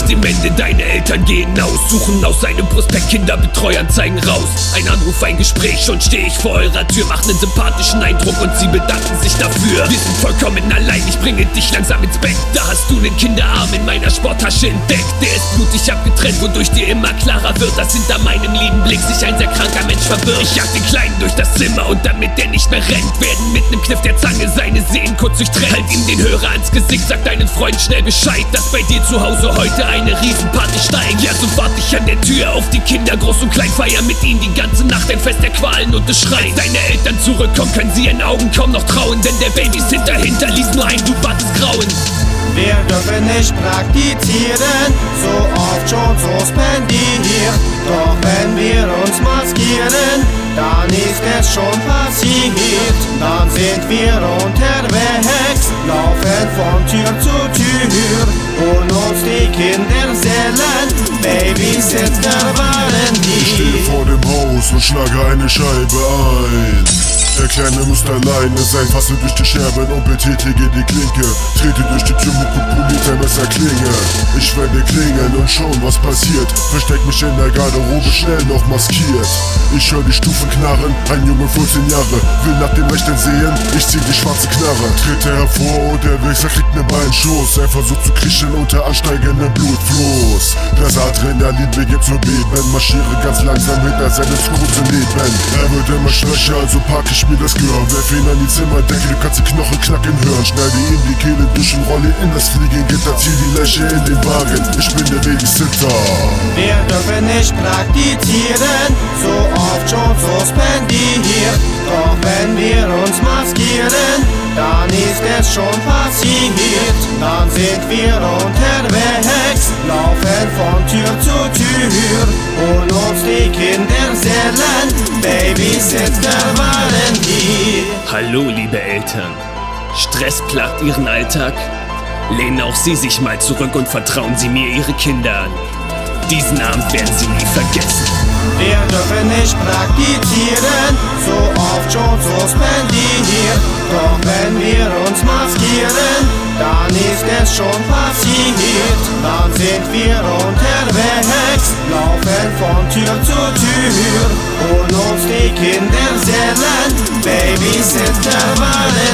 nicht im Ende, deine Eltern gehen aus, suchen aus seinem Prospekt Kinderbetreuern, zeigen raus. Ein Anruf, ein Gespräch, schon steh ich vor eurer Tür, macht nen sympathischen Eindruck und sie bedanken sich dafür. Wir sind vollkommen allein, ich bringe dich langsam ins Bett. Da hast du nen Kinderarm in meiner Sporttasche entdeckt. Der ist blutig abgetrennt, wodurch dir immer klarer wird, dass hinter meinem lieben Blick sich ein sehr kranker Mensch verbirgt. Ich jag den Kleinen durch das Zimmer und damit der nicht mehr rennt, werden mit nem Kniff der Zange seine Sehnen kurz durchtrennt. Halt ihm den Hörer ans Gesicht, sag deinen Freunden schnell Bescheid, dass bei dir zu Hause heute eine Riesenparty steigt. Ja, so wart ich an der Tür auf die Kinder, groß und klein, feiern mit ihnen die ganze Nacht ein Fest der Qualen und des Schreis. Deine Eltern zurückkommen, können sie ihren Augen kaum noch trauen, denn der Babysitter hinterließ nur ein, du wartest Grauen. Wir dürfen nicht praktizieren, so oft schon suspendiert. Doch wenn wir uns maskieren, dann ist es schon passiert. Dann sind wir unterwegs, laufen von Tür zu Tür, holen uns die Kinderseelen, Babysitter waren die. Ich stehe vor dem Haus und schlage eine Scheibe ein. Der Kleine muss alleine sein, fasse durch die Scherben und betätige die Klinke. Trete durch die Tür mit gut polierter Messerklinge. Ich werde klingeln und schauen, was passiert. Versteck mich in der Garderobe, schnell noch maskiert. Ich höre die Stufen knarren, ein Junge 14 Jahre, will nach dem Rechten sehen, ich zieh die schwarze Knarre. Trete hervor und der Wichser kriegt ne Beinschuss. Er versucht zu kriechen unter ansteigendem Blutfluss. Das Adrenalin beginnt zu beben, marschiere ganz langsam hinter seinem kurzen Leben. Er wird immer schwächer, also pack ich mir das Gehör. Werf ihn an die Zimmerdecke, du kannst die Knochen knacken hören. Schneide ihm die Kehle durch und rolle in das Fliegengitter, zieh die Läche in den Wagen, ich bin der Babysitter. Wir dürfen nicht praktizieren, so oft schon suspendiert. Doch wenn wir uns maskieren, dann ist es schon passiert. Dann sind wir unterwegs, laufen von Tür zu Tür, holen uns die Kinderseelen, Babysitter waren die. Hallo, liebe Eltern. Stress plagt ihren Alltag? Lehnen auch sie sich mal zurück und vertrauen sie mir ihre Kinder an. Diesen Abend werden sie nie vergessen. Wir dürfen nicht praktizieren, so oft schon suspendiert. Doch wenn wir uns maskieren, dann ist es schon passiert. Dann sind wir unterwegs, laufen von Tür zu Tür, holen uns die Kinderseelen, Babysitter waren